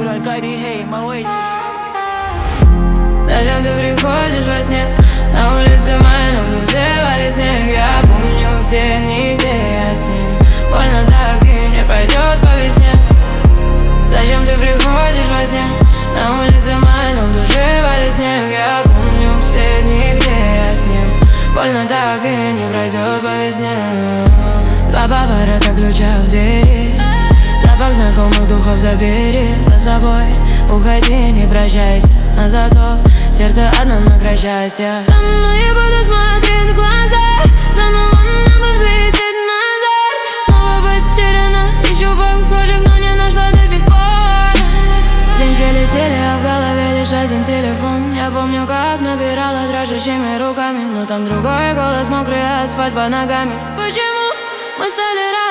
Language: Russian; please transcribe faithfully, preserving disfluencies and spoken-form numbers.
you like I did, hey, my way. Зачем ты приходишь во сне? На улице май, но в душе валит снег. Я помню все дни, где я с ним. Больно так и не пройдет по весне. Зачем ты приходишь во сне? На улице май, но в душе валит снег. Я помню все дни, где я с ним. Больно так и не пройдет по весне. Два поворота ключа в двери. Запах знакомых духов забери за собой. Уходи, не прощайся на засов. Сердце одно на край счастья. Стану и буду смотреть в глаза. Заново нам бы взлететь назад. Снова потеряна, ищу похожих, но не нашла до сих пор. Деньги летели, а в голове лишь один телефон. Я помню, как набирала дрожащими руками, но там другой голос, мокрый асфальт под ногами. Почему мы стали разными?